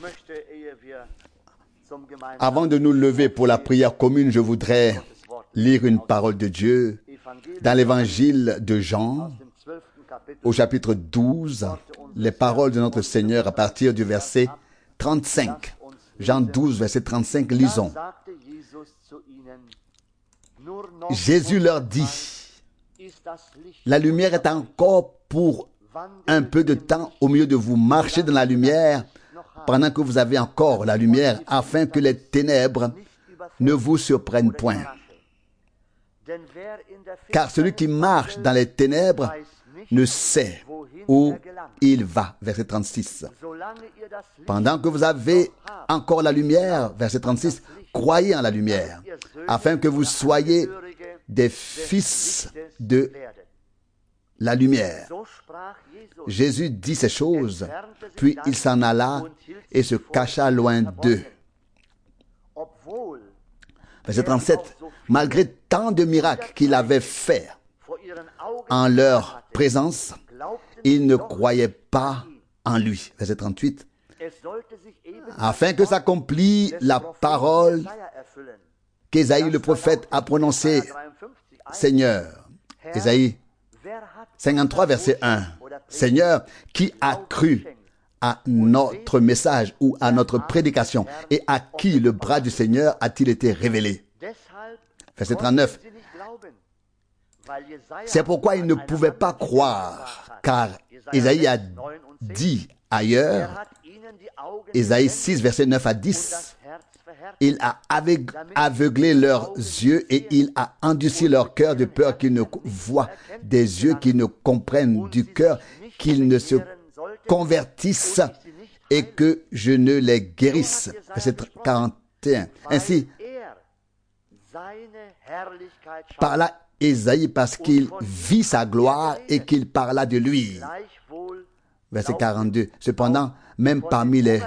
Avant de nous lever pour la prière commune, je voudrais lire une parole de Dieu dans l'évangile de Jean, au chapitre 12, les paroles de notre Seigneur à partir du verset 35. Jean 12, verset 35, lisons. Jésus leur dit, la lumière est encore pour un peu de temps au milieu de vous. Marchez dans la lumière pendant que vous avez encore la lumière, afin que les ténèbres ne vous surprennent point. Car celui qui marche dans les ténèbres ne sait où il va. Verset 36. Pendant que vous avez encore la lumière, verset 36, croyez en la lumière, afin que vous soyez des fils de la lumière. Jésus dit ces choses, puis il s'en alla et se cacha loin d'eux. Verset 37. Malgré tant de miracles qu'il avait faits en leur présence, ils ne croyaient pas en lui. Verset 38. Afin que s'accomplisse la parole qu'Ésaïe le prophète a prononcée. Seigneur, Ésaïe 53, verset 1. Seigneur, qui a cru à notre message ou à notre prédication, et à qui le bras du Seigneur a-t-il été révélé? Verset 39. C'est pourquoi ils ne pouvaient pas croire, car Ésaïe a dit ailleurs, Ésaïe 6, verset 9 à 10, il a aveuglé leurs yeux et il a endurci leur cœur de peur qu'ils ne voient, des yeux qui ne comprennent, du cœur qu'ils ne se convertissent et que je ne les guérisse. Verset 41. Ainsi, parla Ésaïe parce qu'il vit sa gloire et qu'il parla de lui. Verset 42. Cependant, même parmi les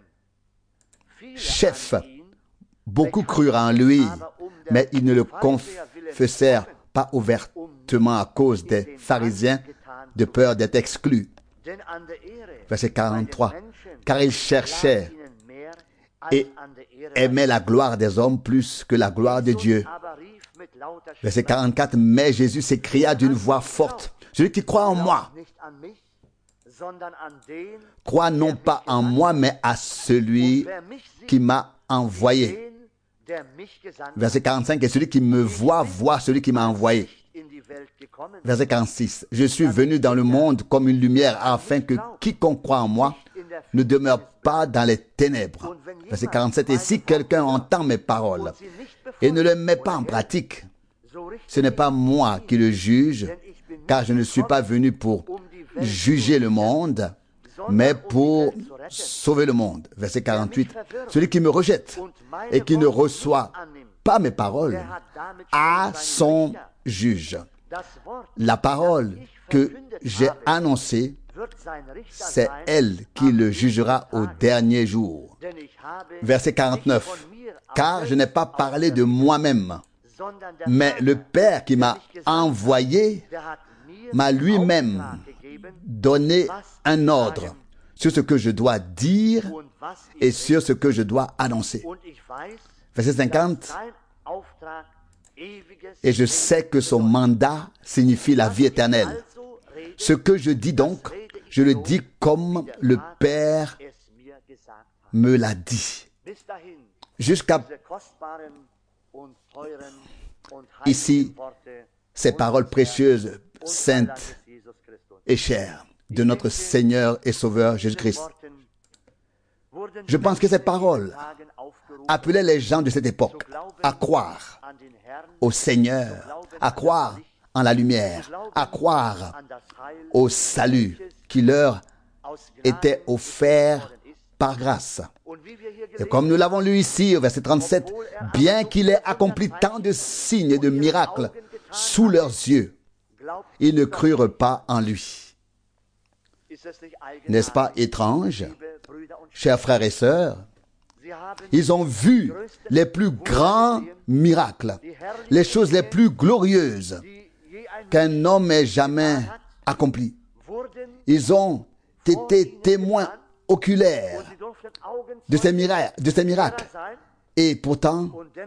chefs, beaucoup crurent en lui, mais ils ne le confessèrent pas ouvertement à cause des pharisiens, de peur d'être exclus. Verset 43. Car ils cherchaient et aimaient la gloire des hommes plus que la gloire de Dieu. Verset 44. Mais Jésus s'écria d'une voix forte, celui qui croit en moi, croit non pas en moi, mais à celui qui m'a envoyé. Verset 45. Et celui qui me voit, voit celui qui m'a envoyé. Verset 46. Je suis venu dans le monde comme une lumière, afin que quiconque croit en moi ne demeure pas dans les ténèbres. Verset 47. Et si quelqu'un entend mes paroles et ne les met pas en pratique, ce n'est pas moi qui le juge, car je ne suis pas venu pour juger le monde, mais pour sauver le monde. Verset 48. Celui qui me rejette et qui ne reçoit pas mes paroles a son juge. La parole que j'ai annoncée, c'est elle qui le jugera au dernier jour. Verset 49. Car je n'ai pas parlé de moi-même, mais le Père qui m'a envoyé m'a lui-même donné un ordre sur ce que je dois dire et sur ce que je dois annoncer. Verset 50. Et je sais que son mandat signifie la vie éternelle. Ce que je dis donc, je le dis comme le Père me l'a dit. Jusqu'à ici, ces paroles précieuses, saintes et chères de notre Seigneur et Sauveur Jésus-Christ. Je pense que ces paroles appelaient les gens de cette époque à croire au Seigneur, à croire en la lumière, à croire au salut qui leur était offert par grâce. Et comme nous l'avons lu ici au verset 37, bien qu'il ait accompli tant de signes et de miracles sous leurs yeux, ils ne crurent pas en lui. N'est-ce pas étrange, chers frères et sœurs? Ils ont vu les plus grands miracles, les choses les plus glorieuses qu'un homme ait jamais accomplies. Ils ont été témoins oculaires de ces miracles. Et pourtant,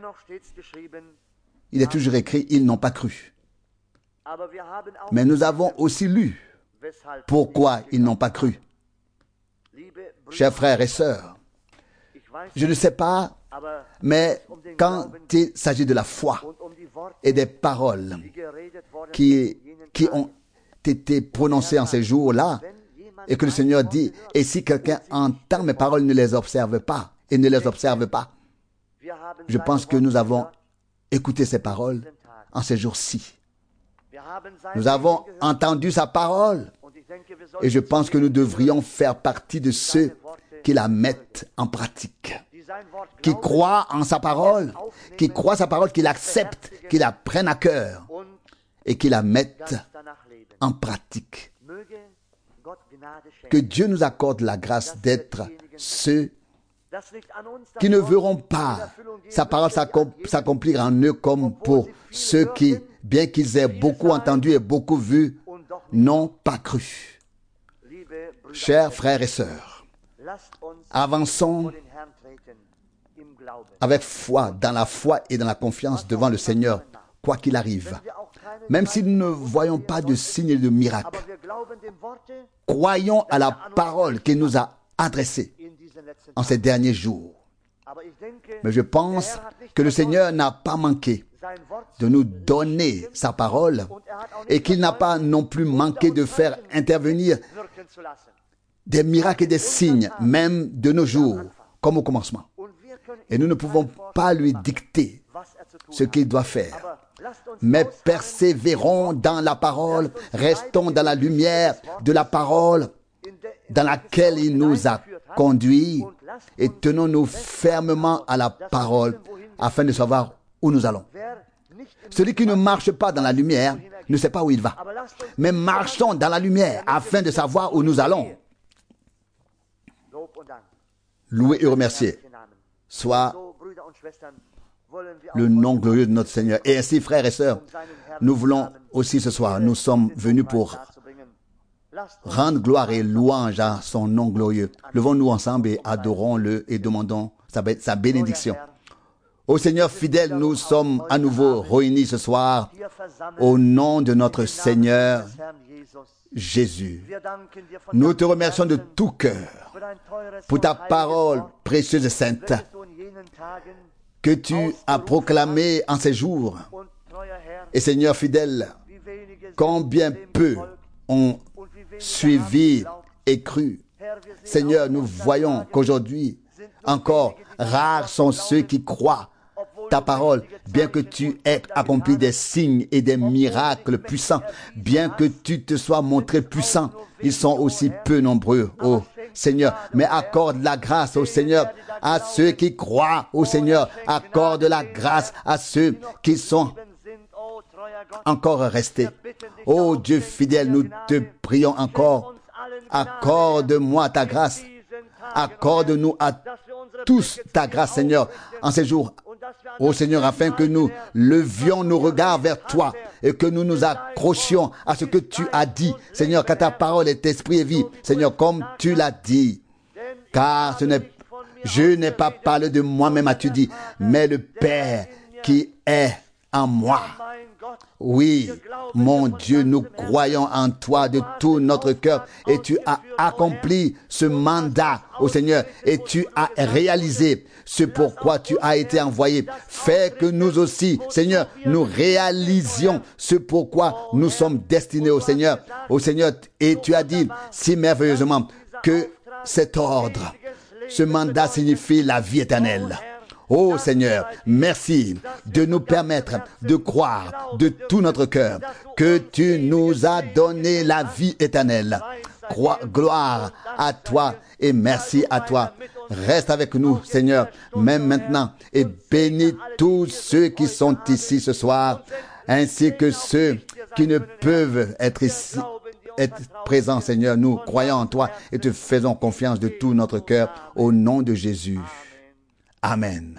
il est toujours écrit, ils n'ont pas cru. Mais nous avons aussi lu pourquoi ils n'ont pas cru. Chers frères et sœurs, je ne sais pas, mais quand il s'agit de la foi et des paroles qui ont été prononcées en ces jours-là, et que le Seigneur dit, et si quelqu'un entend mes paroles, ne les observe pas, et ne les observe pas, je pense que nous avons écouté ces paroles en ces jours-ci. Nous avons entendu sa parole, et je pense que nous devrions faire partie de ceux qui la mettent en pratique, qui croient en sa parole, qui croient sa parole, qui l'acceptent, qui la prennent à cœur et qui la mettent en pratique. Que Dieu nous accorde la grâce d'être ceux qui ne verront pas sa parole s'accomplir en eux comme pour ceux qui, bien qu'ils aient beaucoup entendu et beaucoup vu, n'ont pas cru. Chers frères et sœurs, avançons avec foi, dans la foi et dans la confiance devant le Seigneur, quoi qu'il arrive. Même si nous ne voyons pas de signes et de miracles, croyons à la parole qu'il nous a adressée en ces derniers jours. Mais je pense que le Seigneur n'a pas manqué de nous donner sa parole et qu'il n'a pas non plus manqué de faire intervenir des miracles et des signes, même de nos jours, comme au commencement. Et nous ne pouvons pas lui dicter ce qu'il doit faire. Mais persévérons dans la parole, restons dans la lumière de la parole dans laquelle il nous a conduits et tenons-nous fermement à la parole afin de savoir où nous allons. Celui qui ne marche pas dans la lumière ne sait pas où il va. Mais marchons dans la lumière afin de savoir où nous allons. Loué et remercié soit le nom glorieux de notre Seigneur. Et ainsi, frères et sœurs, nous voulons aussi ce soir, nous sommes venus pour rendre gloire et louange à son nom glorieux. Levons-nous ensemble et adorons-le et demandons sa bénédiction. Ô Seigneur fidèle, nous sommes à nouveau réunis ce soir au nom de notre Seigneur Jésus. Nous te remercions de tout cœur pour ta parole précieuse et sainte que tu as proclamée en ces jours. Et Seigneur fidèle, combien peu ont suivi et cru. Seigneur, nous voyons qu'aujourd'hui, encore, rares sont ceux qui croient ta parole, bien que tu aies accompli des signes et des miracles puissants, bien que tu te sois montré puissant, ils sont aussi peu nombreux, ô Seigneur. Mais accorde la grâce, ô Seigneur, à ceux qui croient, ô Seigneur. Accorde la grâce à ceux qui sont encore restés. Ô Dieu fidèle, nous te prions encore. Accorde-moi ta grâce. Accorde-nous à tous ta grâce, Seigneur, en ces jours. Ô Seigneur, afin que nous levions nos regards vers toi et que nous nous accrochions à ce que tu as dit. Seigneur, car ta parole est esprit et vie. Seigneur, comme tu l'as dit. Car je n'ai pas parlé de moi-même, as-tu dit, mais le Père qui est en moi. Oui, mon Dieu, nous croyons en toi de tout notre cœur et tu as accompli ce mandat, ô Seigneur, et tu as réalisé ce pourquoi tu as été envoyé. Fais que nous aussi, Seigneur, nous réalisions ce pourquoi nous sommes destinés au Seigneur, et tu as dit si merveilleusement que cet ordre, ce mandat signifie la vie éternelle. Ô Seigneur, merci de nous permettre de croire de tout notre cœur que tu nous as donné la vie éternelle. Gloire à toi et merci à toi. Reste avec nous, Seigneur, même maintenant, et bénis tous ceux qui sont ici ce soir, ainsi que ceux qui ne peuvent être ici, être présents, Seigneur. Nous croyons en toi et te faisons confiance de tout notre cœur au nom de Jésus. Amen.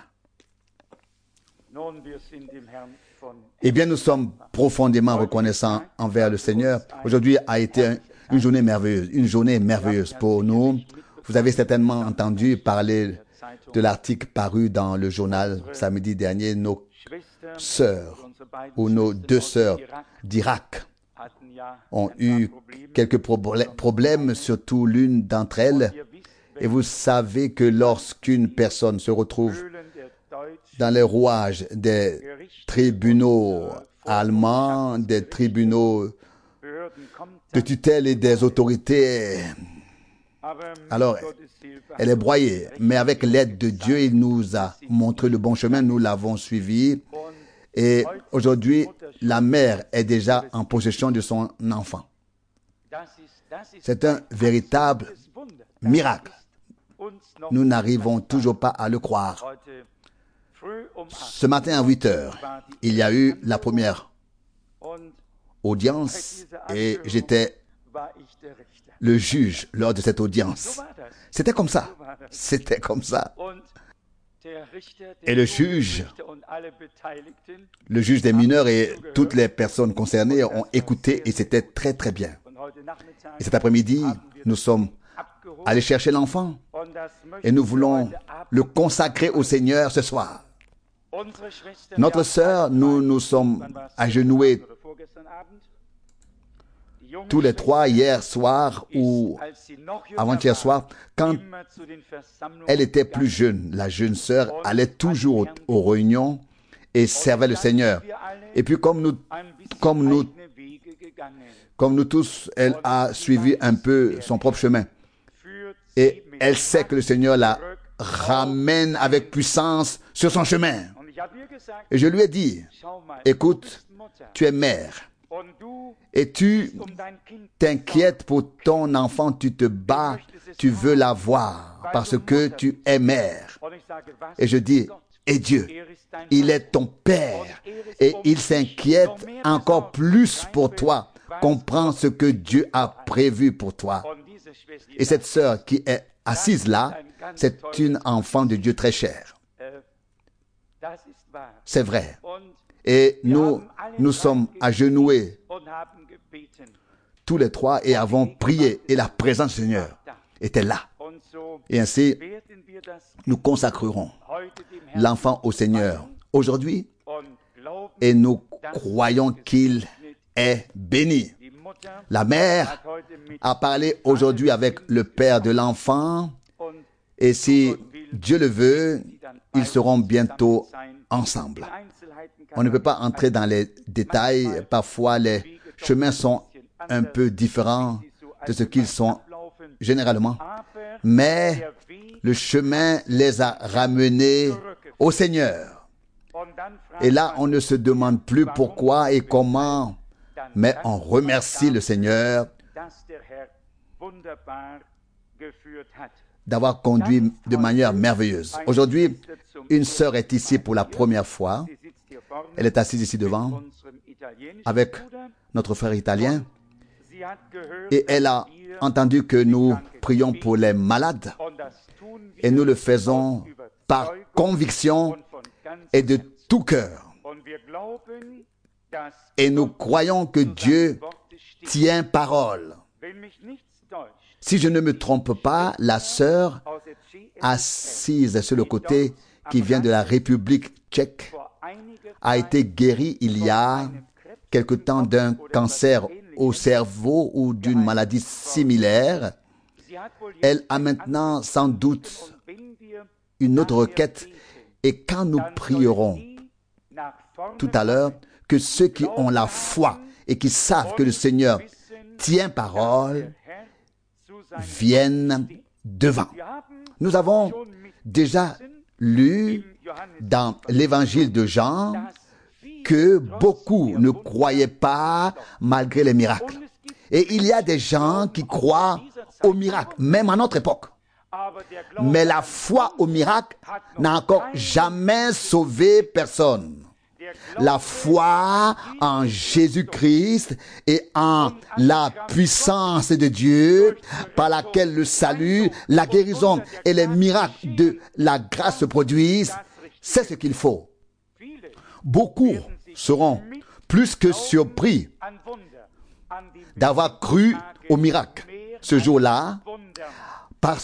Eh bien, nous sommes profondément reconnaissants envers le Seigneur. Aujourd'hui a été une journée merveilleuse pour nous. Vous avez certainement entendu parler de l'article paru dans le journal samedi dernier. Nos sœurs ou nos deux sœurs d'Irak ont eu quelques problèmes, surtout l'une d'entre elles. Et vous savez que lorsqu'une personne se retrouve dans les rouages des tribunaux allemands, des tribunaux de tutelle et des autorités, alors elle est broyée. Mais avec l'aide de Dieu, il nous a montré le bon chemin, nous l'avons suivi. Et aujourd'hui, la mère est déjà en possession de son enfant. C'est un véritable miracle. Nous n'arrivons toujours pas à le croire. Ce matin à 8 heures, il y a eu la première audience et j'étais le juge lors de cette audience. C'était comme ça. C'était comme ça. Et le juge des mineurs et toutes les personnes concernées ont écouté et c'était très très bien. Et cet après-midi, nous sommes allés chercher l'enfant et nous voulons le consacrer au Seigneur ce soir. Notre sœur, nous nous sommes agenouillés tous les trois hier soir ou avant-hier soir, quand elle était plus jeune. La jeune sœur allait toujours aux réunions et servait le Seigneur. Et puis comme nous tous, elle a suivi un peu son propre chemin. Et elle sait que le Seigneur la ramène avec puissance sur son chemin. Et je lui ai dit, écoute, tu es mère. Et tu t'inquiètes pour ton enfant, tu te bats, tu veux l'avoir parce que tu es mère. Et je dis, et Dieu, il est ton Père et il s'inquiète encore plus pour toi. Comprends ce que Dieu a prévu pour toi. Et cette sœur qui est assise là, c'est une enfant de Dieu très chère. C'est vrai. Et nous sommes agenouillés tous les trois et avons prié. Et la présence du Seigneur était là. Et ainsi, nous consacrerons l'enfant au Seigneur aujourd'hui. Et nous croyons qu'il est béni. La mère a parlé aujourd'hui avec le père de l'enfant. Et si Dieu le veut, ils seront bientôt ensemble. On ne peut pas entrer dans les détails. Parfois, les chemins sont un peu différents de ce qu'ils sont généralement. Mais le chemin les a ramenés au Seigneur. Et là, on ne se demande plus pourquoi et comment, mais on remercie le Seigneur d'avoir conduit de manière merveilleuse. Aujourd'hui, une sœur est ici pour la première fois. Elle est assise ici devant avec notre frère italien et elle a entendu que nous prions pour les malades et nous le faisons par conviction et de tout cœur. Et nous croyons que Dieu tient parole. Si je ne me trompe pas, la sœur assise sur le côté qui vient de la République tchèque a été guérie il y a quelque temps d'un cancer au cerveau ou d'une maladie similaire. Elle a maintenant sans doute une autre requête et quand nous prierons tout à l'heure, que ceux qui ont la foi et qui savent que le Seigneur tient parole viennent devant. Nous avons déjà lu dans l'évangile de Jean que beaucoup ne croyaient pas malgré les miracles. Et il y a des gens qui croient aux miracles, même à notre époque. Mais la foi au miracle n'a encore jamais sauvé personne. La foi en Jésus-Christ et en la puissance de Dieu par laquelle le salut, la guérison et les miracles de la grâce se produisent, c'est ce qu'il faut. Beaucoup seront plus que surpris d'avoir cru au miracle ce jour-là parce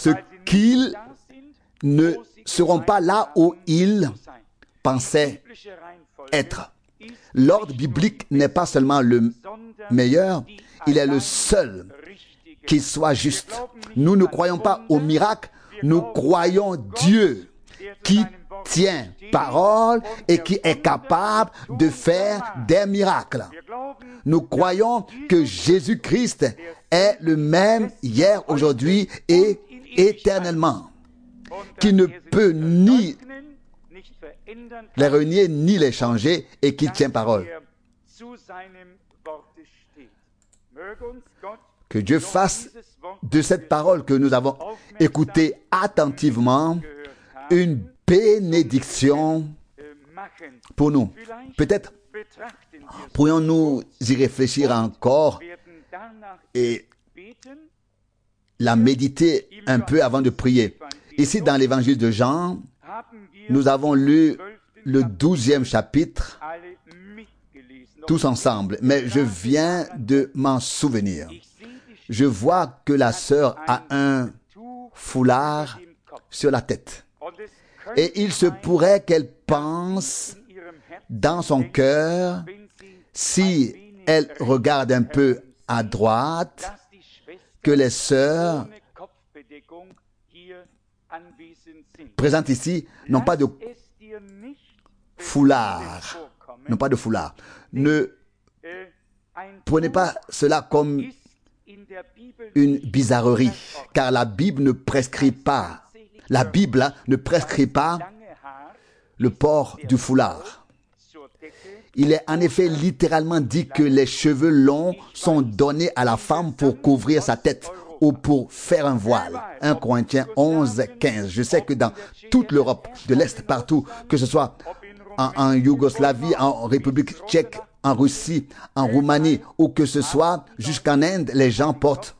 qu'ils ne seront pas là où ils pensaient être. L'ordre biblique n'est pas seulement le meilleur, il est le seul qui soit juste. Nous ne croyons pas au miracle, nous croyons Dieu qui tient parole et qui est capable de faire des miracles. Nous croyons que Jésus-Christ est le même hier, aujourd'hui et éternellement, qui ne peut ni les renier ni les changer et qui tient parole. Que Dieu fasse de cette parole que nous avons écoutée attentivement une bénédiction pour nous. Peut-être pourrions-nous y réfléchir encore et la méditer un peu avant de prier. Ici, dans l'évangile de Jean, nous avons lu le 12e chapitre tous ensemble, mais je viens de m'en souvenir. Je vois que la sœur a un foulard sur la tête. Et il se pourrait qu'elle pense dans son cœur, si elle regarde un peu à droite, que les sœurs présentes ici n'ont pas de foulard. N'ont pas de foulard. Ne prenez pas cela comme une bizarrerie, car la Bible ne prescrit pas. La Bible ne prescrit pas le port du foulard. Il est en effet littéralement dit que les cheveux longs sont donnés à la femme pour couvrir sa tête ou pour faire un voile. 1 Corinthiens 11, 15. Je sais que dans toute l'Europe de l'Est, partout, que ce soit en Yougoslavie, en République tchèque, en Russie, en Roumanie, ou que ce soit jusqu'en Inde, les gens portent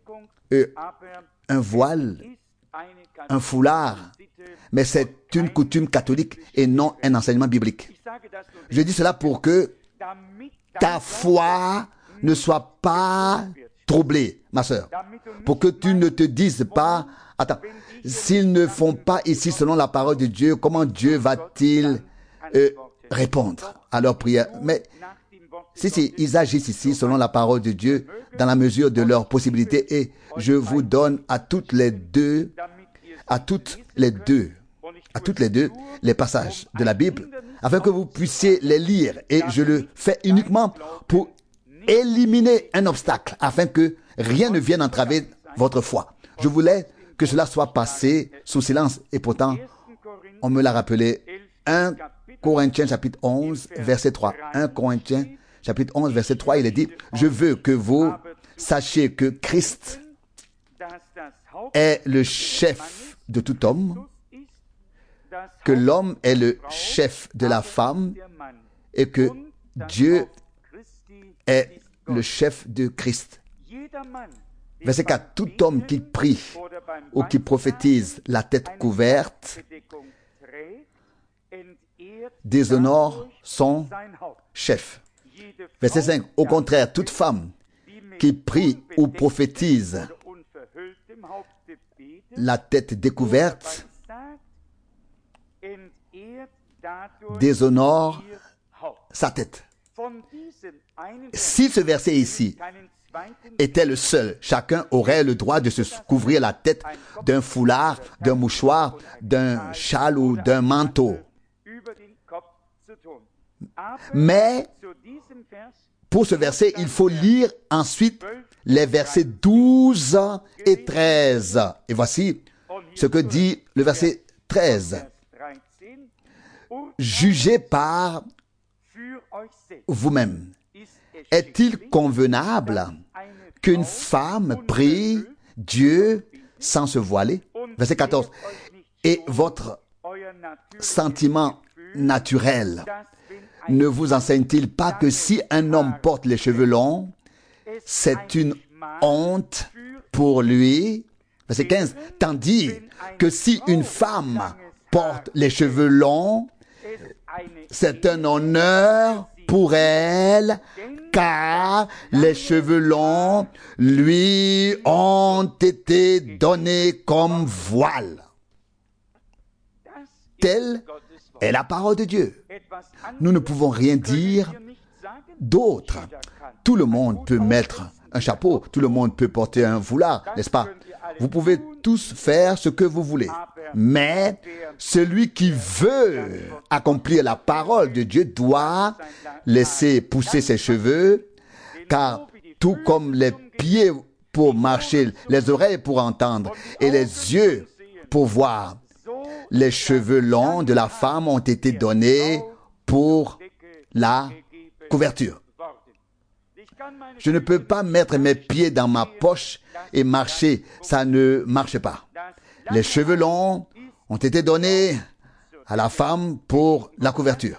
un voile, un foulard, mais c'est une coutume catholique et non un enseignement biblique. Je dis cela pour que ta foi ne soit pas troublée, ma sœur, pour que tu ne te dises pas, attends, s'ils ne font pas ici selon la parole de Dieu, comment Dieu va-t-il répondre à leur prière? Mais si, ils agissent ici selon la parole de Dieu dans la mesure de leurs possibilités et je vous donne à toutes les deux les passages de la Bible afin que vous puissiez les lire et je le fais uniquement pour éliminer un obstacle afin que rien ne vienne entraver votre foi. Je voulais que cela soit passé sous silence et pourtant on me l'a rappelé. 1 Corinthiens chapitre 11 verset 3. 1 Corinthiens chapitre 11 verset 3, il est dit: je veux que vous sachiez que Christ est le chef de tout homme, que l'homme est le chef de la femme et que Dieu est le chef de Christ. Verset 4. Tout homme qui prie ou qui prophétise la tête couverte déshonore son chef. Verset 5. Au contraire, toute femme qui prie ou prophétise la tête découverte déshonore sa tête. Si ce verset ici était le seul, chacun aurait le droit de se couvrir la tête d'un foulard, d'un mouchoir, d'un châle ou d'un manteau. Mais pour ce verset, il faut lire ensuite les versets 12 et 13. Et voici ce que dit le verset 13. Jugez par vous-même. Est-il convenable qu'une femme prie Dieu sans se voiler? Verset 14. Et votre sentiment naturel ne vous enseigne-t-il pas que si un homme porte les cheveux longs, c'est une honte pour lui? Verset 15. Tandis que si une femme porte les cheveux longs, c'est un honneur pour pour elle, car les cheveux longs lui ont été donnés comme voile. Telle est la parole de Dieu. Nous ne pouvons rien dire d'autre. Tout le monde peut mettre un chapeau, tout le monde peut porter un foulard, n'est-ce pas? Vous pouvez tous faire ce que vous voulez. Mais celui qui veut accomplir la parole de Dieu doit laisser pousser ses cheveux, car tout comme les pieds pour marcher, les oreilles pour entendre et les yeux pour voir, les cheveux longs de la femme ont été donnés pour la couverture. Je ne peux pas mettre mes pieds dans ma poche et marcher, ça ne marche pas. Les cheveux longs ont été donnés à la femme pour la couverture.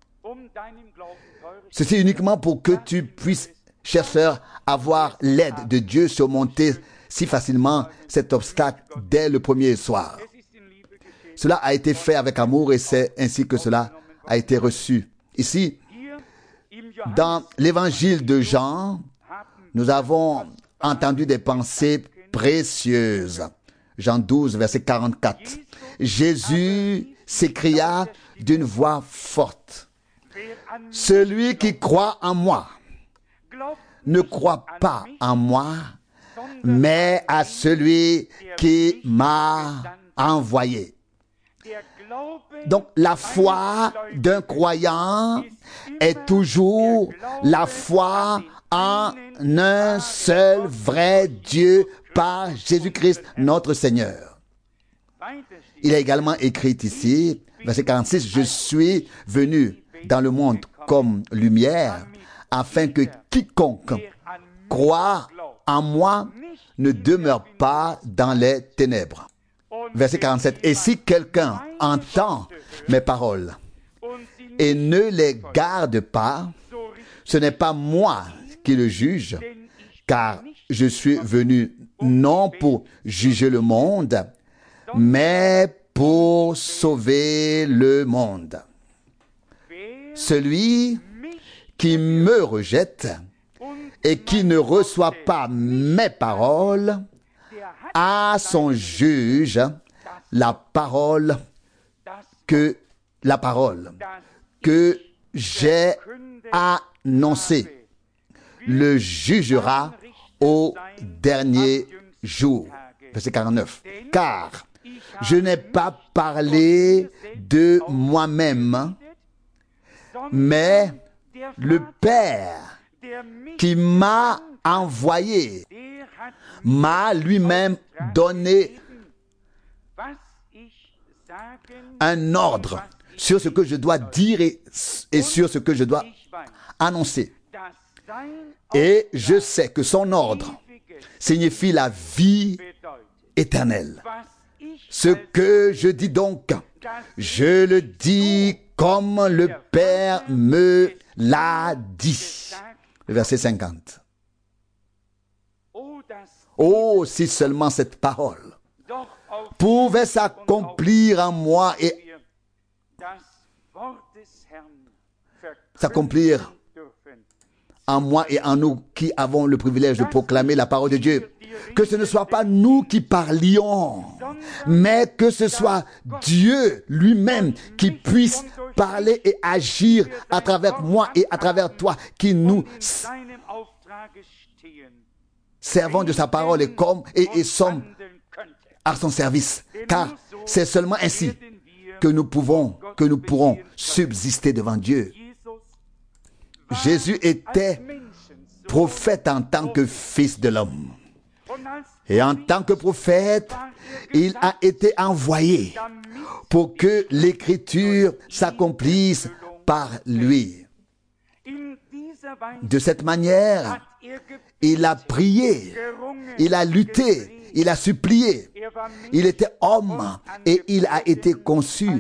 Ceci uniquement pour que tu puisses, chère sœur, avoir l'aide de Dieu, surmonter si facilement cet obstacle dès le premier soir. Cela a été fait avec amour et c'est ainsi que cela a été reçu. Ici, dans l'évangile de Jean, nous avons entendu des pensées précieuses. Jean 12, verset 44. Jésus s'écria d'une voix forte: « Celui qui croit en moi ne croit pas en moi, mais à celui qui m'a envoyé. » Donc, la foi d'un croyant est toujours la foi en un seul vrai Dieu par Jésus-Christ, notre Seigneur. Il est également écrit ici, verset 46, « Je suis venu dans le monde comme lumière, afin que quiconque croit en moi ne demeure pas dans les ténèbres. » Verset 47. « Et si quelqu'un entend mes paroles et ne les garde pas, ce n'est pas moi qui le juge, car je suis venu non pour juger le monde, mais pour sauver le monde. Celui qui me rejette et qui ne reçoit pas mes paroles à son juge la parole que j'ai annoncée, le jugera au dernier jour. » Verset 49. « Car je n'ai pas parlé de moi-même, mais le Père qui m'a envoyé m'a lui-même donné un ordre sur ce que je dois dire et sur ce que je dois annoncer. Et je sais que son ordre signifie la vie éternelle. Ce que je dis donc, je le dis comme le Père me l'a dit. Le verset 50. Oh, si seulement cette parole pouvait s'accomplir en moi et s'accomplir en moi et en nous qui avons le privilège de proclamer la parole de Dieu. Que ce ne soit pas nous qui parlions, mais que ce soit Dieu lui-même qui puisse parler et agir à travers moi et à travers toi, qui nous servons de sa parole et sommes à son service. Car c'est seulement ainsi que nous pourrons subsister devant Dieu. Jésus était prophète en tant que fils de l'homme. Et en tant que prophète, il a été envoyé pour que l'écriture s'accomplisse par lui. De cette manière, il a prié, il a lutté, il a supplié. Il était homme et il a été conçu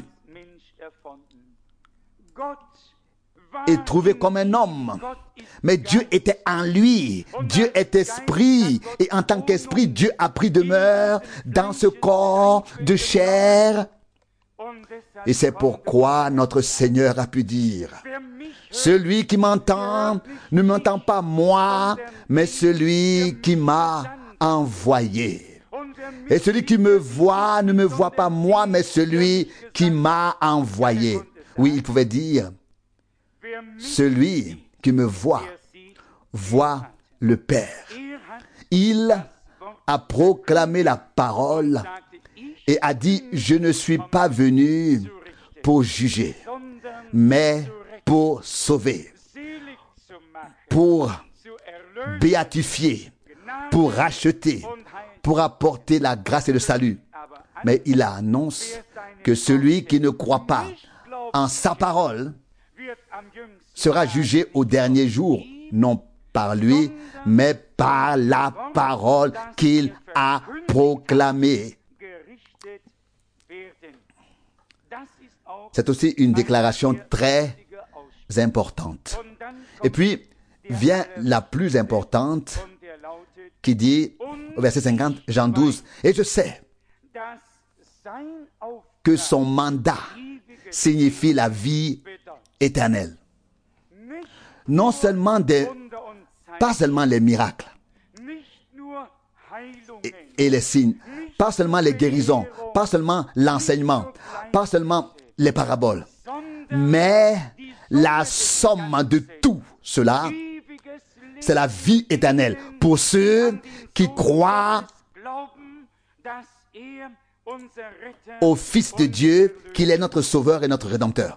et trouvé comme un homme. Mais Dieu était en lui. Dieu est esprit. Et en tant qu'esprit, Dieu a pris demeure dans ce corps de chair Et c'est pourquoi notre Seigneur a pu dire, celui qui m'entend ne m'entend pas moi, mais celui qui m'a envoyé. Et celui qui me voit ne me voit pas moi, mais celui qui m'a envoyé. Oui, il pouvait dire, celui qui me voit le Père. Il a proclamé la parole et a dit, je ne suis pas venu pour juger, mais pour sauver, pour béatifier, pour racheter, pour apporter la grâce et le salut. Mais il annonce que celui qui ne croit pas en sa parole sera jugé au dernier jour, non par lui, mais par la parole qu'il a proclamée. C'est aussi une déclaration très importante. Et puis, vient la plus importante qui dit, au verset 50, Jean 12, « Et je sais que son mandat signifie la vie éternelle. » Non seulement pas seulement les miracles et les signes, pas seulement les guérisons, pas seulement l'enseignement, pas seulement les paraboles, mais la somme de tout cela, c'est la vie éternelle pour ceux qui croient au Fils de Dieu, qu'il est notre Sauveur et notre Rédempteur.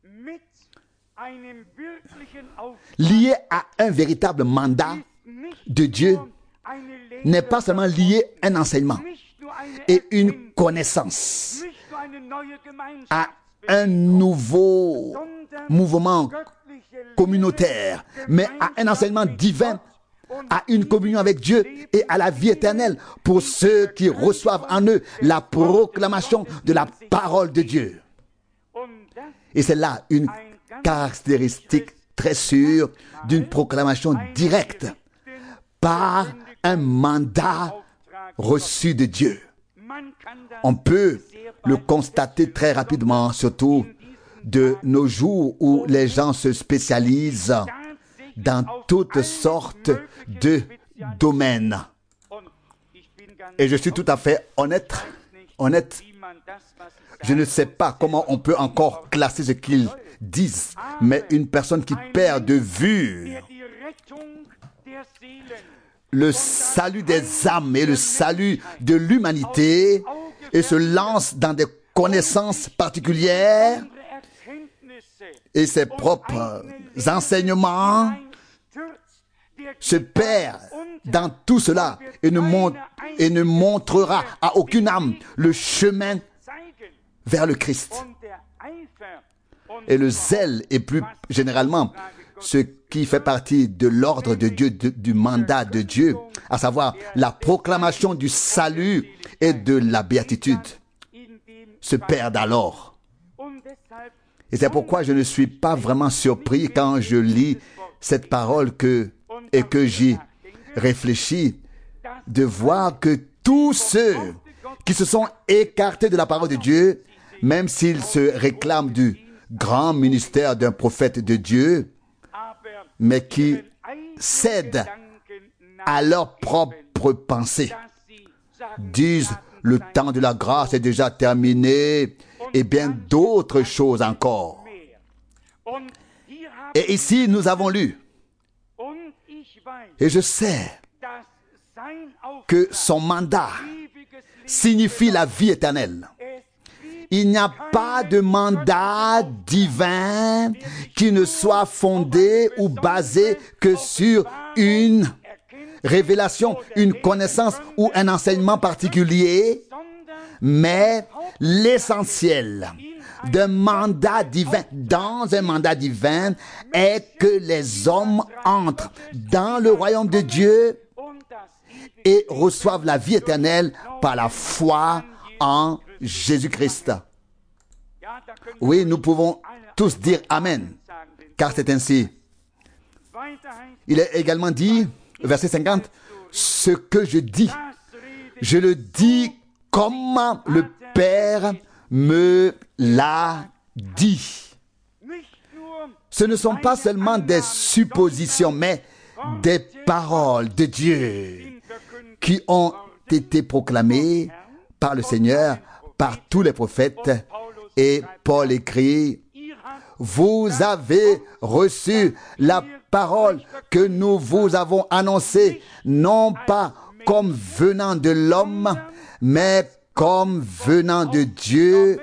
Lié à un véritable mandat de Dieu n'est pas seulement lié à un enseignement et une connaissance, à un nouveau mouvement communautaire, mais à un enseignement divin, à une communion avec Dieu et à la vie éternelle pour ceux qui reçoivent en eux la proclamation de la parole de Dieu. Et c'est là une caractéristique très sûre d'une proclamation directe par un mandat reçu de Dieu. On peut le constater très rapidement, surtout de nos jours où les gens se spécialisent dans toutes sortes de domaines. Et je suis tout à fait honnête. Je ne sais pas comment on peut encore classer ce qu'ils disent, mais une personne qui perd de vue le salut des âmes et le salut de l'humanité et se lance dans des connaissances particulières et ses propres enseignements, se perd dans tout cela et ne montrera à aucune âme le chemin vers le Christ. Et le zèle et plus généralement ce qui fait partie de l'ordre de Dieu, du mandat de Dieu, à savoir la proclamation du salut et de la béatitude, se perdent alors. Et c'est pourquoi je ne suis pas vraiment surpris quand je lis cette parole et que j'y réfléchis, de voir que tous ceux qui se sont écartés de la parole de Dieu, même s'ils se réclament du grand ministère d'un prophète de Dieu, mais qui cèdent à leurs propres pensées, disent le temps de la grâce est déjà terminé et bien d'autres choses encore. Et ici nous avons lu, et je sais que son mandat signifie la vie éternelle. Il n'y a pas de mandat divin qui ne soit fondé ou basé que sur une révélation, une connaissance ou un enseignement particulier, mais l'essentiel d'un mandat divin, dans un mandat divin, est que les hommes entrent dans le royaume de Dieu et reçoivent la vie éternelle par la foi en Jésus-Christ. Oui, nous pouvons tous dire Amen, car c'est ainsi. Il est également dit, verset 50, ce que je dis, je le dis comme le Père me l'a dit. Ce ne sont pas seulement des suppositions, mais des paroles de Dieu qui ont été proclamées par le Seigneur, par tous les prophètes. Et Paul écrit, vous avez reçu la parole que nous vous avons annoncée, non pas comme venant de l'homme, mais comme venant de Dieu,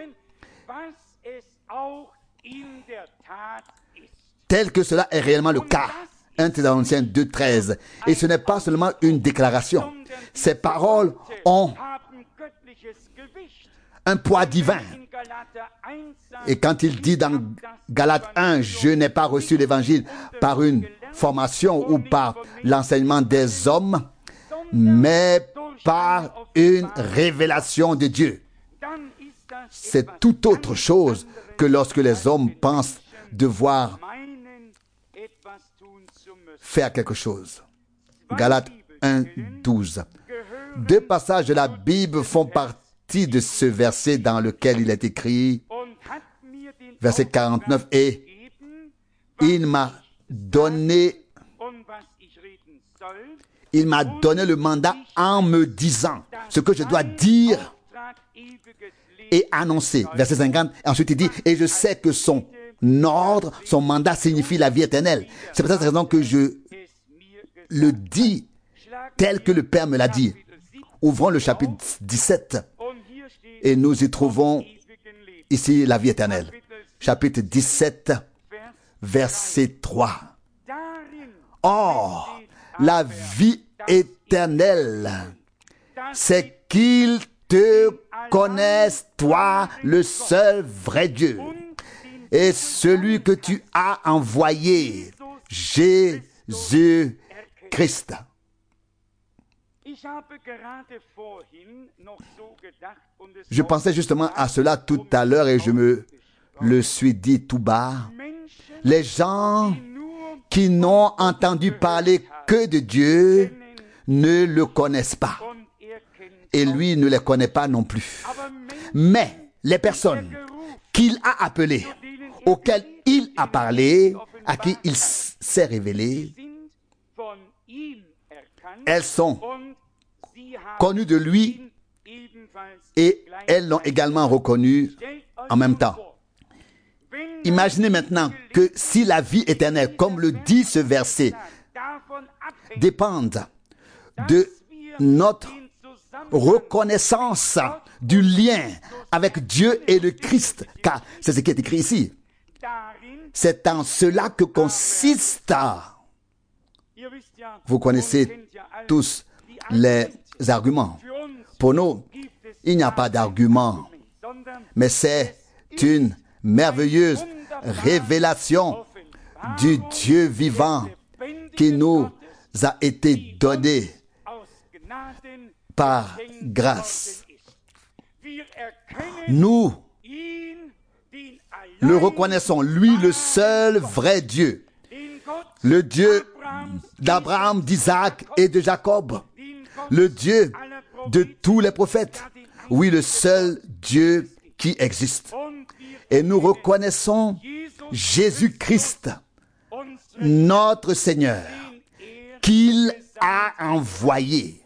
tel que cela est réellement le cas. 1 Thessaloniciens 2,13. Et ce n'est pas seulement une déclaration. Ces paroles ont un poids divin. Et quand il dit dans Galates 1, je n'ai pas reçu l'évangile par une formation ou par l'enseignement des hommes, mais par une révélation de Dieu. C'est tout autre chose que lorsque les hommes pensent devoir faire quelque chose. Galates 1, 12. Deux passages de la Bible font partie de ce verset dans lequel il est écrit, verset 49, et il m'a donné le mandat en me disant ce que je dois dire et annoncer. Verset 50, ensuite il dit, et je sais que son ordre, son mandat signifie la vie éternelle. C'est pour cette raison que je le dis tel que le Père me l'a dit. Ouvrons le chapitre 17 et nous y trouvons ici la vie éternelle. Chapitre 17, verset 3. Or, la vie éternelle, c'est qu'ils te connaissent, toi, le seul vrai Dieu, et celui que tu as envoyé, Jésus-Christ. Je pensais justement à cela tout à l'heure et je me le suis dit tout bas. Les gens qui n'ont entendu parler que de Dieu ne le connaissent pas. Et lui ne les connaît pas non plus. Mais les personnes qu'il a appelées, auxquelles il a parlé, à qui il s'est révélé, elles sont connues de lui et elles l'ont également reconnu en même temps. Imaginez maintenant que si la vie éternelle, comme le dit ce verset, dépende de notre reconnaissance du lien avec Dieu et le Christ, car c'est ce qui est écrit ici. C'est en cela que consiste, vous connaissez tous les arguments. Pour nous, il n'y a pas d'argument, mais c'est une merveilleuse révélation du Dieu vivant qui nous a été donnée par grâce. Nous le reconnaissons, lui le seul vrai Dieu, le Dieu d'Abraham, d'Isaac et de Jacob, le Dieu de tous les prophètes, oui, le seul Dieu qui existe. Et nous reconnaissons Jésus-Christ, notre Seigneur, qu'il a envoyé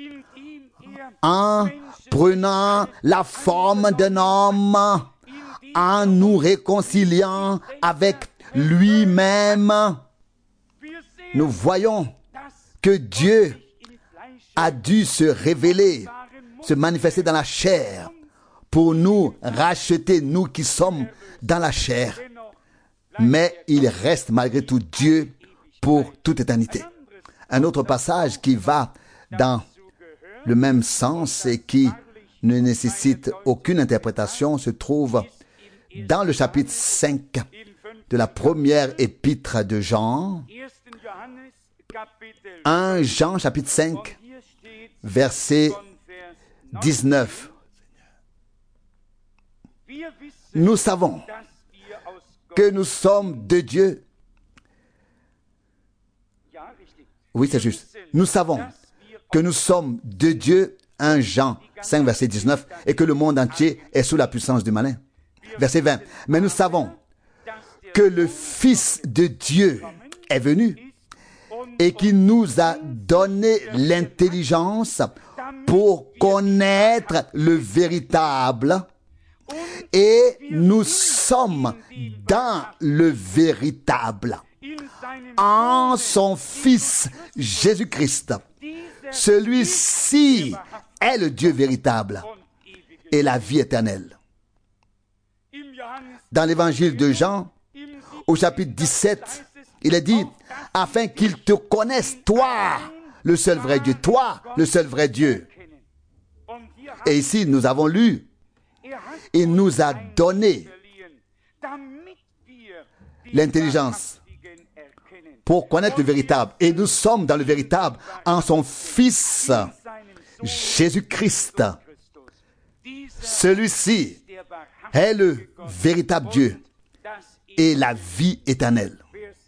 en prenant la forme d'un homme, en nous réconciliant avec lui-même. Nous voyons que Dieu a dû se révéler, se manifester dans la chair pour nous racheter, nous qui sommes dans la chair. Mais il reste malgré tout Dieu pour toute éternité. Un autre passage qui va dans le même sens et qui ne nécessite aucune interprétation se trouve dans le chapitre 5 de la première épître de Jean. 1 Jean chapitre 5 verset 19. Nous savons que nous sommes de Dieu. Oui, c'est juste. Nous savons que nous sommes de Dieu 1 Jean 5, verset 19, et que le monde entier est sous la puissance du malin. Verset 20. Mais nous savons que le Fils de Dieu est venu et qu'il nous a donné l'intelligence pour connaître le véritable, et nous sommes dans le véritable en son Fils Jésus-Christ. Celui-ci est le Dieu véritable et la vie éternelle. Dans l'évangile de Jean, au chapitre 17, il est dit, afin qu'ils te connaissent, toi, le seul vrai Dieu, toi, le seul vrai Dieu. Et ici, nous avons lu, il nous a donné l'intelligence pour connaître le véritable. Et nous sommes dans le véritable en son Fils Jésus-Christ. Celui-ci est le véritable Dieu et la vie éternelle.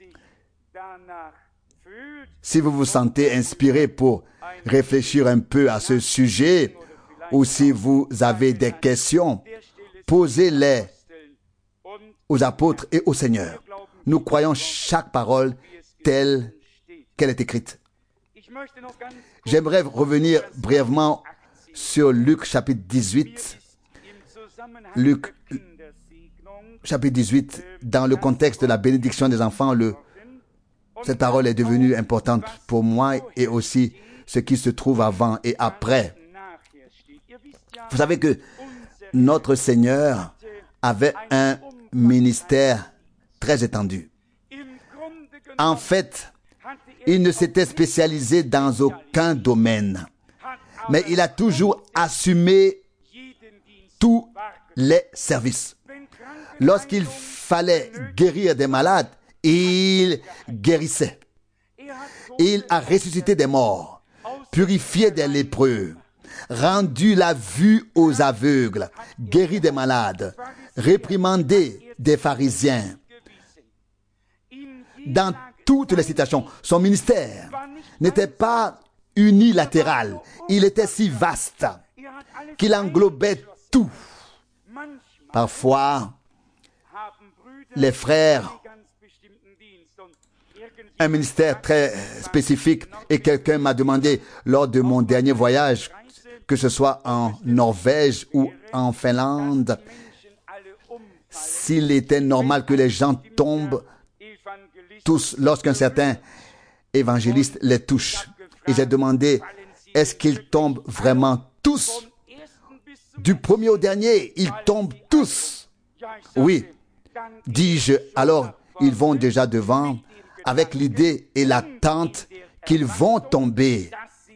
Si vous vous sentez inspiré pour réfléchir un peu à ce sujet, ou si vous avez des questions, posez-les aux apôtres et au Seigneur. Nous croyons chaque parole telle qu'elle est écrite. J'aimerais revenir brièvement sur Luc chapitre 18. Luc chapitre 18, dans le contexte de la bénédiction des enfants, cette parole est devenue importante pour moi et aussi ce qui se trouve avant et après. Vous savez que notre Seigneur avait un ministère très étendu. En fait, il ne s'était spécialisé dans aucun domaine, mais il a toujours assumé tous les services. Lorsqu'il fallait guérir des malades, il guérissait. Il a ressuscité des morts, purifié des lépreux, rendu la vue aux aveugles, guéri des malades, réprimandé des pharisiens. Dans toutes les situations, son ministère n'était pas unilatéral. Il était si vaste qu'il englobait tout. Parfois, les frères, un ministère très spécifique, et quelqu'un m'a demandé lors de mon dernier voyage, que ce soit en Norvège ou en Finlande, s'il était normal que les gens tombent tous lorsqu'un certain évangéliste les touche. Et j'ai demandé, est-ce qu'ils tombent vraiment tous? Du premier au dernier, ils tombent tous. Oui, dis-je, alors ils vont déjà devant avec l'idée et l'attente qu'ils vont tomber.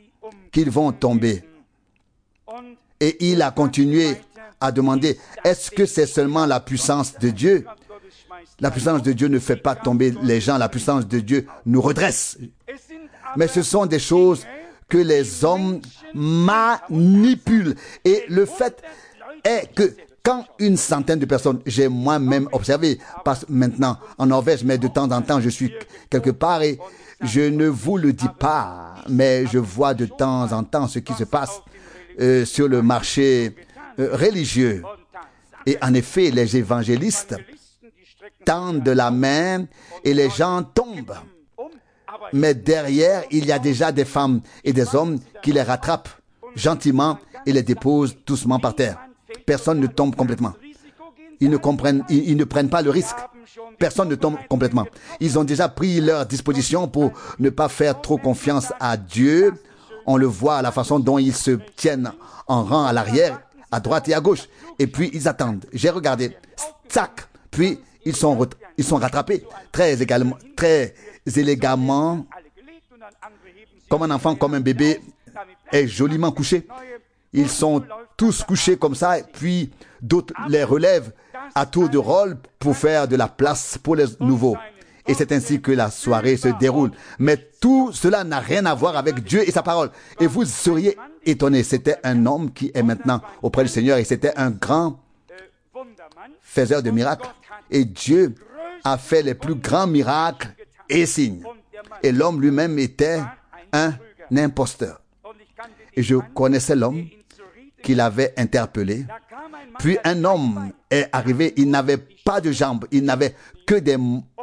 Et il a continué à demander, est-ce que c'est seulement la puissance de Dieu? La puissance de Dieu ne fait pas tomber les gens, la puissance de Dieu nous redresse. Mais ce sont des choses que les hommes manipulent. Et le fait est que quand une centaine de personnes, j'ai moi-même observé, parce que maintenant en Norvège, mais de temps en temps je suis quelque part et je ne vous le dis pas, mais je vois de temps en temps ce qui se passe sur le marché religieux. Et en effet, les évangélistes tendent la main et les gens tombent. Mais derrière, il y a déjà des femmes et des hommes qui les rattrapent gentiment et les déposent doucement par terre. Personne ne tombe complètement. Ils ne prennent pas le risque. Personne ne tombe complètement. Ils ont déjà pris leur disposition pour ne pas faire trop confiance à Dieu. On le voit à la façon dont ils se tiennent en rang à l'arrière, à droite et à gauche. Et puis ils attendent. J'ai regardé. Tac. Puis ils sont rattrapés très élégamment, comme un enfant, comme un bébé est joliment couché. Ils sont tous couchés comme ça, et puis d'autres les relèvent à tour de rôle pour faire de la place pour les nouveaux. Et c'est ainsi que la soirée se déroule. Mais tout cela n'a rien à voir avec Dieu et sa parole. Et vous seriez étonnés. C'était un homme qui est maintenant auprès du Seigneur et c'était un grand faiseur de miracles. Et Dieu a fait les plus grands miracles et signes. Et l'homme lui-même était un imposteur. Et je connaissais l'homme qui l'avait interpellé. Puis un homme est arrivé, il n'avait pas de jambes, il n'avait que des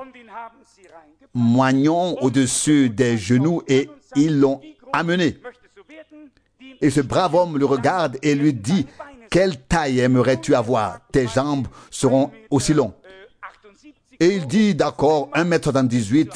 moignons au-dessus des genoux et ils l'ont amené. Et ce brave homme le regarde et lui dit: quelle taille aimerais-tu avoir? Tes jambes seront aussi longues. Et il dit: d'accord, 1m78,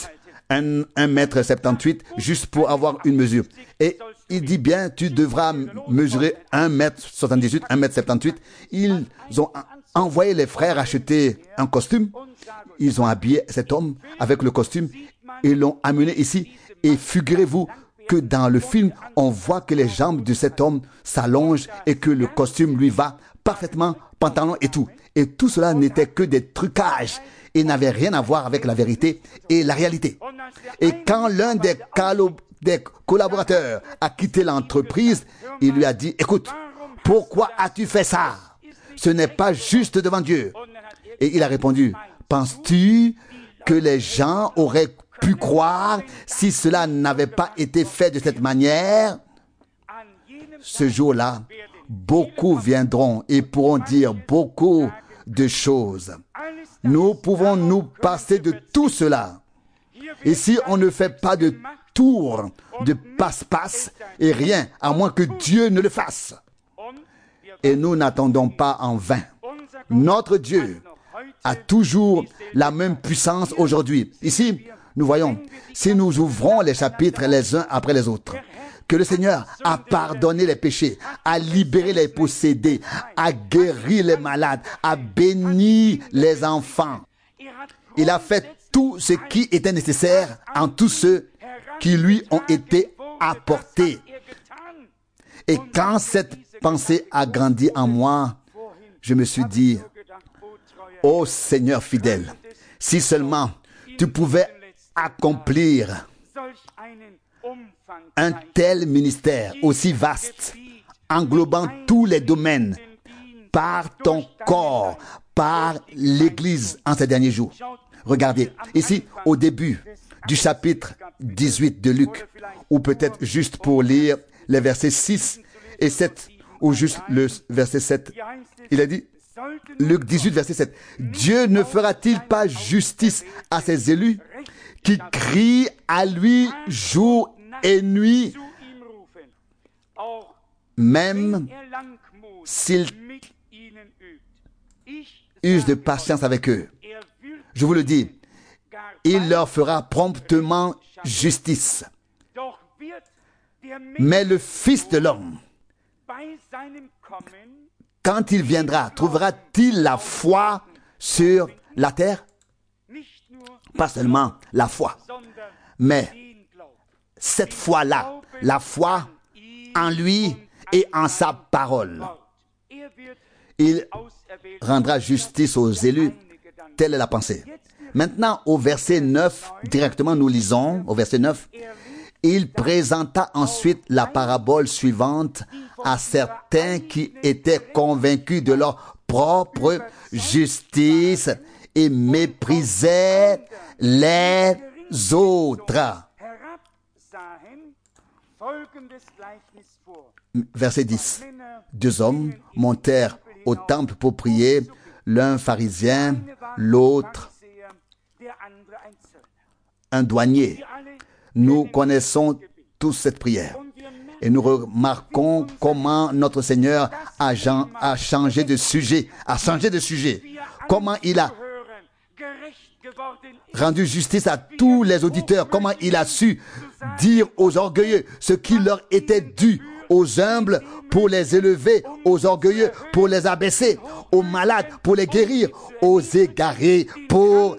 1m78, juste pour avoir une mesure. Et il dit: bien, tu devras mesurer 1m78, 1m78. Ils ont envoyé les frères acheter un costume. Ils ont habillé cet homme avec le costume et l'ont amené ici. Et figurez-vous que dans le film, on voit que les jambes de cet homme s'allongent et que le costume lui va parfaitement, pantalon et tout. Et tout cela n'était que des trucages et n'avait rien à voir avec la vérité et la réalité. Et quand l'un des collaborateurs a quitté l'entreprise, il lui a dit: écoute, pourquoi as-tu fait ça? Ce n'est pas juste devant Dieu. Et il a répondu: penses-tu que les gens auraient pu croire si cela n'avait pas été fait de cette manière? Ce jour-là, beaucoup viendront et pourront dire beaucoup de choses. Nous pouvons nous passer de tout cela. Ici, on ne fait pas de tour, de passe-passe et rien, à moins que Dieu ne le fasse. Et nous n'attendons pas en vain. Notre Dieu a toujours la même puissance aujourd'hui. Ici, nous voyons, si nous ouvrons les chapitres les uns après les autres, que le Seigneur a pardonné les péchés, a libéré les possédés, a guéri les malades, a béni les enfants. Il a fait tout ce qui était nécessaire en tous ceux qui lui ont été apportés. Et quand cette pensée a grandi en moi, je me suis dit: ô Seigneur fidèle, si seulement tu pouvais accomplir un tel ministère aussi vaste, englobant tous les domaines, par ton corps, par l'Église en ces derniers jours. Regardez, ici, au début du chapitre 18 de Luc, ou peut-être juste pour lire les versets 6 et 7, ou juste le verset 7, il a dit, Luc 18, verset 7, Dieu ne fera-t-il pas justice à ses élus qui crient à lui jour et nuit, même s'il use de patience avec eux? Je vous le dis, il leur fera promptement justice. Mais le Fils de l'homme, quand il viendra, trouvera-t-il la foi sur la terre? Pas seulement la foi, mais cette foi-là, la foi en lui et en sa parole. Il rendra justice aux élus. Telle est la pensée. Maintenant, au verset 9, directement nous lisons, au verset 9, il présenta ensuite la parabole suivante à certains qui étaient convaincus de leur propre justice et méprisaient les autres. Verset 10. Deux hommes montèrent au temple pour prier, l'un pharisien, l'autre un douanier. Nous connaissons tous cette prière. Et nous remarquons comment notre Seigneur a changé de sujet, comment il a rendu justice à tous les auditeurs, comment il a su dire aux orgueilleux ce qui leur était dû, aux humbles pour les élever, aux orgueilleux pour les abaisser, aux malades pour les guérir, aux égarés pour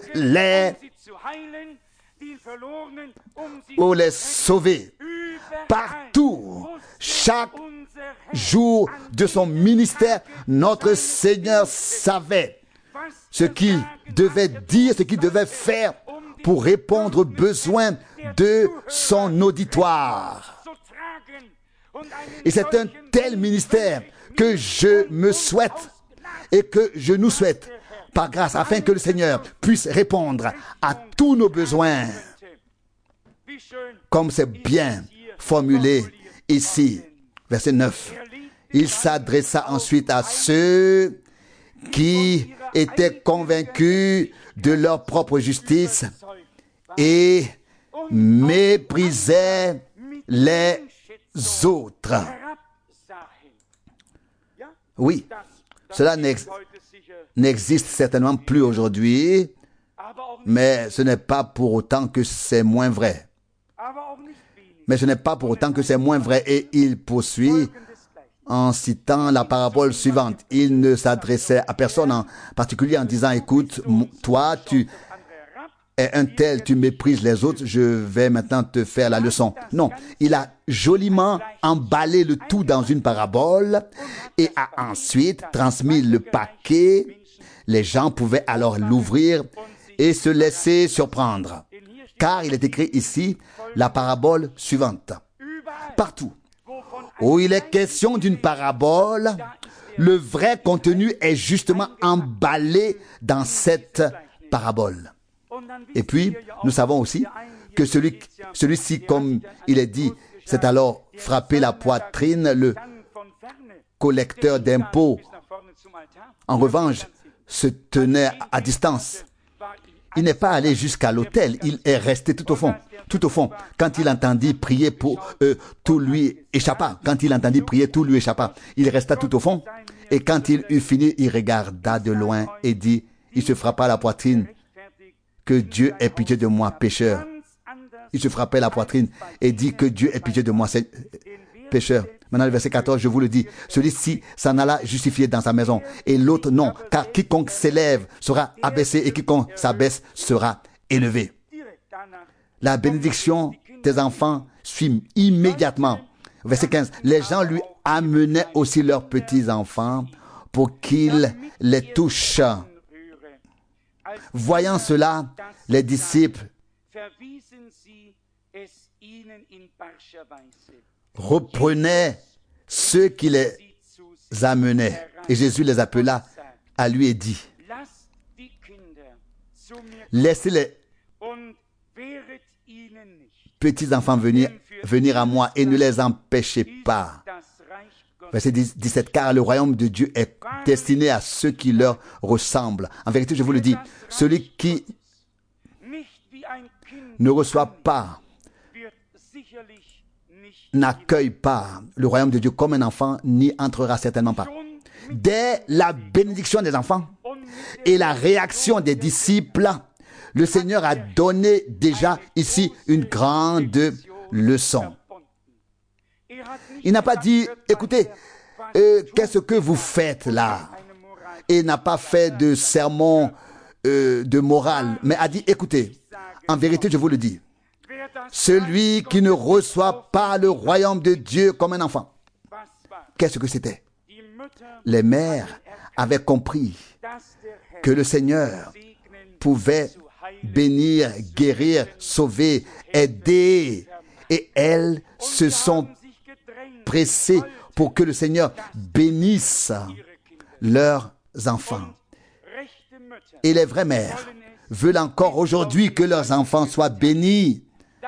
les sauver. Partout, chaque jour de son ministère, notre Seigneur savait ce qu'il devait dire, ce qu'il devait faire pour répondre aux besoins de son auditoire. Et c'est un tel ministère que je me souhaite et que je nous souhaite par grâce, afin que le Seigneur puisse répondre à tous nos besoins. Comme c'est bien formulé ici. Verset 9. Il s'adressa ensuite à ceux qui étaient convaincus de leur propre justice et méprisaient les autres. Oui, cela n'existe certainement plus aujourd'hui, mais ce n'est pas pour autant que c'est moins vrai. Mais ce n'est pas pour autant que c'est moins vrai. Et il poursuit en citant la parabole suivante. Il ne s'adressait à personne en particulier en disant, écoute, toi, tu es un tel, tu méprises les autres, je vais maintenant te faire la leçon. Non, il a joliment emballé le tout dans une parabole et a ensuite transmis le paquet. Les gens pouvaient alors l'ouvrir et se laisser surprendre. Car il est écrit ici la parabole suivante. Partout où il est question d'une parabole, le vrai contenu est justement emballé dans cette parabole. Et puis, nous savons aussi que celui-ci, comme il est dit, s'est alors frappé la poitrine, le collecteur d'impôts, en revanche, se tenait à distance. Il n'est pas allé jusqu'à l'autel, il est resté tout au fond. Tout au fond, quand il entendit prier tout lui échappa. Quand il entendit prier, tout lui échappa. Il resta tout au fond. Et quand il eut fini, il regarda de loin et dit, il se frappa la poitrine, que Dieu ait pitié de moi, pécheur. Il se frappait la poitrine et dit que Dieu ait pitié de moi, pécheur. Maintenant, le verset 14, je vous le dis, celui-ci s'en alla justifié dans sa maison, et l'autre non, car quiconque s'élève sera abaissé, et quiconque s'abaisse sera élevé. La bénédiction des enfants suit immédiatement. Verset 15, les gens lui amenaient aussi leurs petits-enfants pour qu'ils les touchent. Voyant cela, les disciples reprenaient ceux qui les amenaient. Et Jésus les appela à lui et dit, laissez les petits-enfants venir à moi et ne les empêchez pas. Verset 17, car le royaume de Dieu est destiné à ceux qui leur ressemblent. En vérité, je vous le dis, celui qui ne reçoit pas, n'accueille pas le royaume de Dieu comme un enfant, n'y entrera certainement pas. Dès la bénédiction des enfants et la réaction des disciples, le Seigneur a donné déjà ici une grande leçon. Il n'a pas dit, écoutez, qu'est-ce que vous faites là? Et n'a pas fait de sermon de morale, mais a dit, écoutez, en vérité, je vous le dis, celui qui ne reçoit pas le royaume de Dieu comme un enfant. Qu'est-ce que c'était? Les mères avaient compris que le Seigneur pouvait bénir, guérir, sauver, aider. Et elles se sont pressées pour que le Seigneur bénisse leurs enfants. Et les vraies mères veulent encore aujourd'hui que leurs enfants soient bénis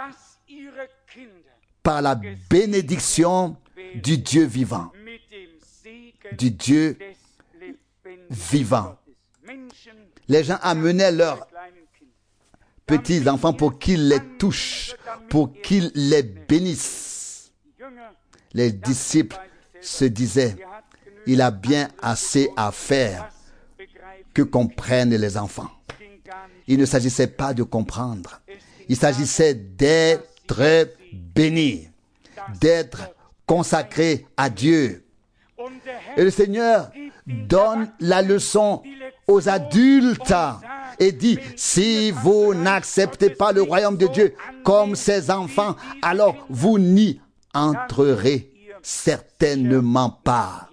par la bénédiction du Dieu vivant. Du Dieu vivant. Les gens amenaient leurs petits-enfants pour qu'ils les touchent, pour qu'ils les bénissent. Les disciples se disaient, il a bien assez à faire que comprennent les enfants. Il ne s'agissait pas de comprendre. Il s'agissait d'être béni, d'être consacré à Dieu. Et le Seigneur donne la leçon aux adultes et dit, si vous n'acceptez pas le royaume de Dieu comme ses enfants, alors vous n'y entrerez certainement pas.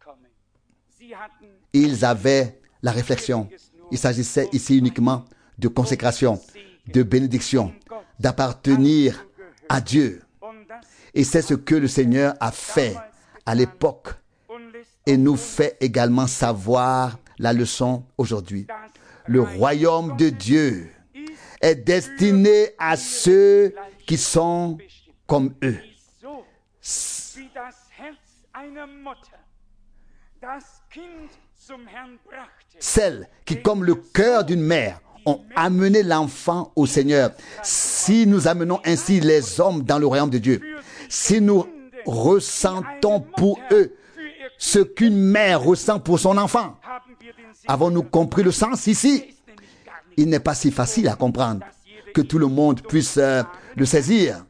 Ils avaient la réflexion. Il s'agissait ici uniquement de consécration, de bénédiction, d'appartenir à Dieu. Et c'est ce que le Seigneur a fait à l'époque et nous fait également savoir la leçon aujourd'hui. Le royaume de Dieu est destiné à ceux qui sont comme eux. Celles qui, comme le cœur d'une mère, ont amené l'enfant au Seigneur. Si nous amenons ainsi les hommes dans le royaume de Dieu, si nous ressentons pour eux ce qu'une mère ressent pour son enfant, avons-nous compris le sens ici? Il n'est pas si facile à comprendre que tout le monde puisse le saisir.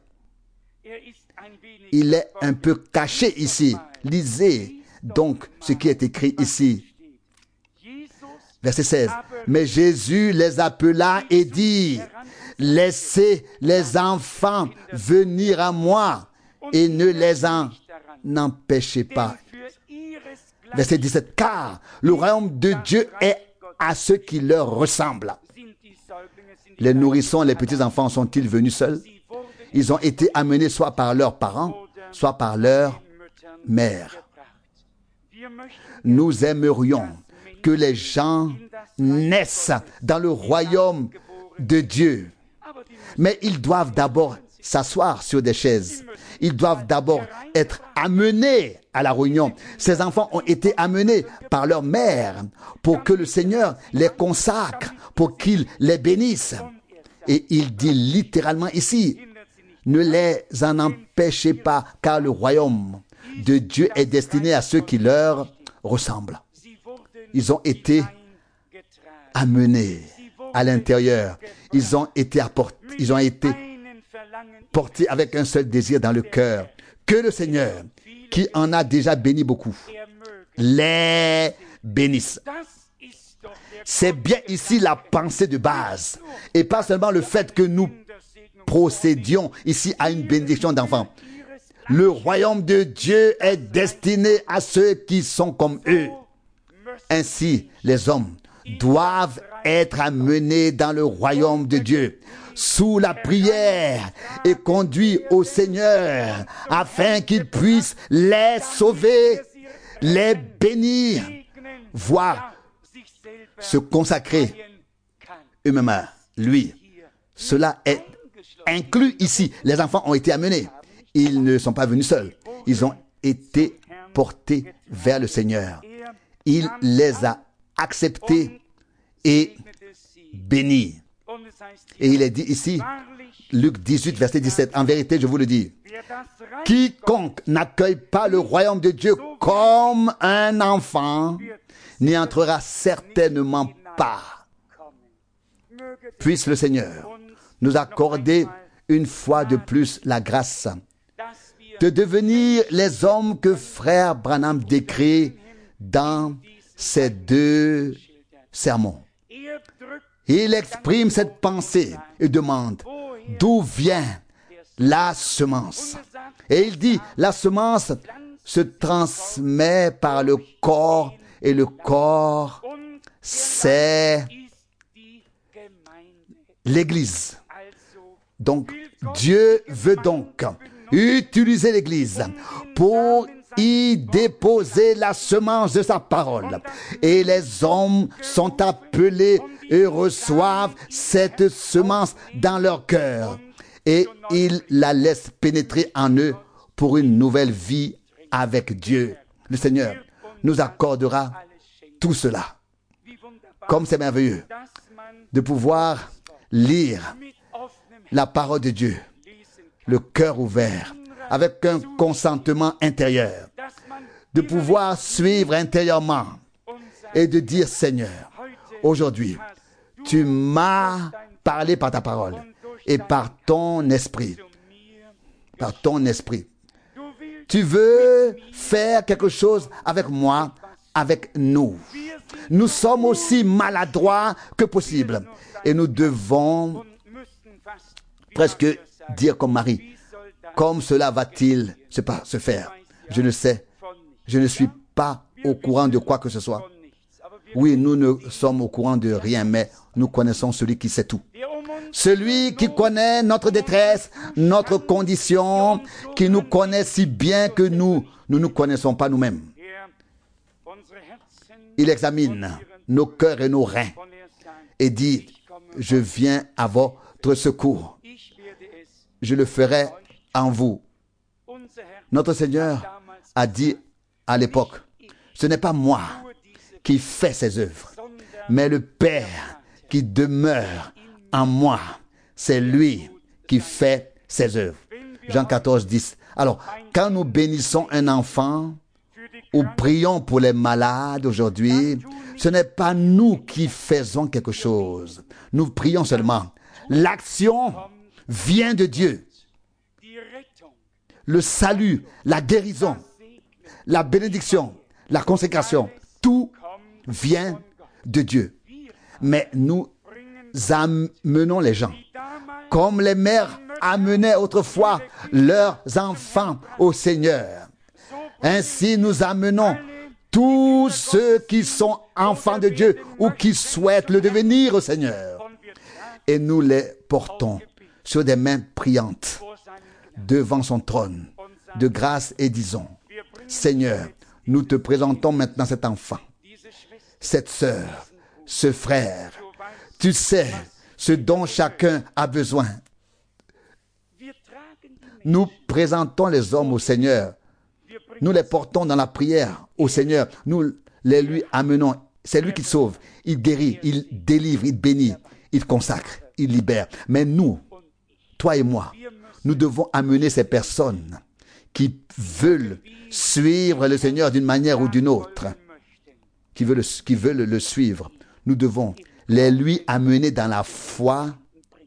Il est un peu caché ici. Lisez donc ce qui est écrit ici. Verset 16. Mais Jésus les appela et dit, laissez les enfants venir à moi et ne les en empêchez pas. Verset 17. Car le royaume de Dieu est à ceux qui leur ressemblent. Les nourrissons, les petits-enfants sont-ils venus seuls? Ils ont été amenés soit par leurs parents, soit par leur mère. Nous aimerions que les gens naissent dans le royaume de Dieu. Mais ils doivent d'abord s'asseoir sur des chaises. Ils doivent d'abord être amenés à la réunion. Ces enfants ont été amenés par leur mère pour que le Seigneur les consacre, pour qu'il les bénisse. Et il dit littéralement ici, ne les en empêchez pas, car le royaume de Dieu est destiné à ceux qui leur ressemblent. Ils ont été amenés à l'intérieur. Ils ont été portés avec un seul désir dans le cœur. Que le Seigneur, qui en a déjà béni beaucoup, les bénisse. C'est bien ici la pensée de base. Et pas seulement le fait que nous procédions ici à une bénédiction d'enfants. Le royaume de Dieu est destiné à ceux qui sont comme eux. Ainsi, les hommes doivent être amenés dans le royaume de Dieu, sous la prière et conduits au Seigneur, afin qu'il puisse les sauver, les bénir, voire se consacrer eux-mêmes à lui. Cela est inclus ici. Les enfants ont été amenés. Ils ne sont pas venus seuls. Ils ont été portés vers le Seigneur. Il les a acceptés et bénis. Et il est dit ici, Luc 18, verset 17, en vérité, je vous le dis, quiconque n'accueille pas le royaume de Dieu comme un enfant n'y entrera certainement pas. Puisse le Seigneur nous accorder une fois de plus la grâce de devenir les hommes que frère Branham décrit dans ces deux sermons. Il exprime cette pensée et demande d'où vient la semence. Et il dit, la semence se transmet par le corps et le corps, c'est l'Église. Donc, Dieu veut donc utiliser l'Église pour y déposer la semence de sa parole. Et les hommes sont appelés et reçoivent cette semence dans leur cœur. Et ils la laissent pénétrer en eux pour une nouvelle vie avec Dieu. Le Seigneur nous accordera tout cela. Comme c'est merveilleux de pouvoir lire la parole de Dieu, le cœur ouvert, avec un consentement intérieur, de pouvoir suivre intérieurement et de dire, Seigneur, aujourd'hui, tu m'as parlé par ta parole et par ton esprit. Par ton esprit. Tu veux faire quelque chose avec moi, avec nous. Nous sommes aussi maladroits que possible. Et nous devons presque dire comme Marie, comme cela va-t-il se faire? Je ne sais. Je ne suis pas au courant de quoi que ce soit. Oui, nous ne sommes au courant de rien, mais nous connaissons celui qui sait tout. Celui qui connaît notre détresse, notre condition, qui nous connaît si bien que nous ne nous connaissons pas nous-mêmes. Il examine nos cœurs et nos reins et dit, je viens à votre secours. Je le ferai en vous. Notre Seigneur a dit à l'époque, ce n'est pas moi qui fais ces œuvres, mais le Père qui demeure en moi, c'est lui qui fait ces œuvres. Jean 14, 10. Alors, quand nous bénissons un enfant ou prions pour les malades aujourd'hui, ce n'est pas nous qui faisons quelque chose. Nous prions seulement. L'action vient de Dieu. Le salut, la guérison, la bénédiction, la consécration, tout vient de Dieu. Mais nous amenons les gens, comme les mères amenaient autrefois leurs enfants au Seigneur. Ainsi, nous amenons tous ceux qui sont enfants de Dieu ou qui souhaitent le devenir au Seigneur. Et nous les portons sur des mains priantes devant son trône de grâce et disons, Seigneur, nous te présentons maintenant cet enfant, cette sœur, ce frère. Tu sais ce dont chacun a besoin. Nous présentons les hommes au Seigneur. Nous les portons dans la prière au Seigneur. Nous les lui amenons. C'est lui qui sauve. Il guérit, il délivre, il bénit, il consacre, il libère. Mais nous, toi et moi, nous devons amener ces personnes qui veulent suivre le Seigneur d'une manière ou d'une autre, qui veulent le suivre. Nous devons les lui amener dans la foi.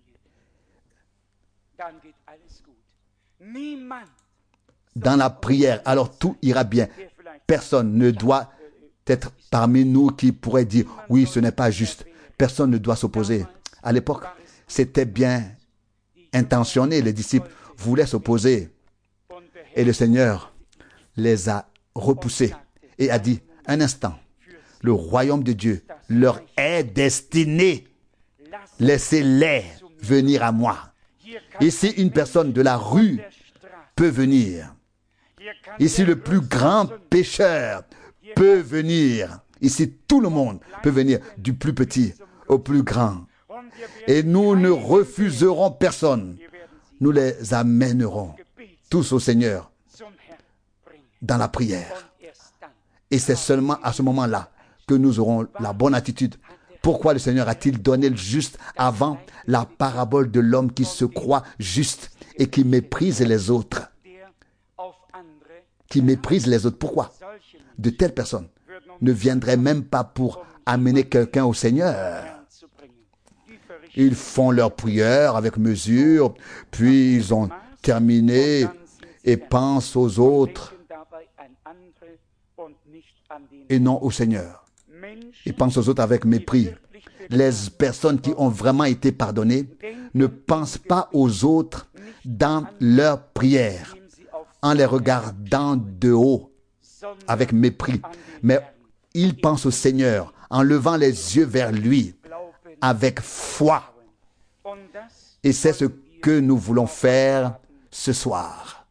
Dans la prière, alors tout ira bien. Personne ne doit être parmi nous qui pourrait dire, oui, ce n'est pas juste. Personne ne doit s'opposer. À l'époque, c'était bien intentionné. Les disciples voulaient s'opposer. Et le Seigneur les a repoussés et a dit, un instant, le royaume de Dieu leur est destiné. Laissez-les venir à moi. Ici, une personne de la rue peut venir. Ici, le plus grand pécheur peut venir. Ici, tout le monde peut venir, du plus petit au plus grand. Et nous ne refuserons personne. Nous les amènerons tous au Seigneur dans la prière. Et c'est seulement à ce moment-là que nous aurons la bonne attitude. Pourquoi le Seigneur a-t-il donné le juste avant la parabole de l'homme qui se croit juste et qui méprise les autres? Qui méprise les autres. Pourquoi? De telles personnes ne viendraient même pas pour amener quelqu'un au Seigneur. Ils font leur prière avec mesure, puis ils ont terminé et pensent aux autres et non au Seigneur. Ils pensent aux autres avec mépris. Les personnes qui ont vraiment été pardonnées ne pensent pas aux autres dans leur prière, en les regardant de haut avec mépris. Mais ils pensent au Seigneur en levant les yeux vers lui avec foi. Et c'est ce que nous voulons faire ce soir.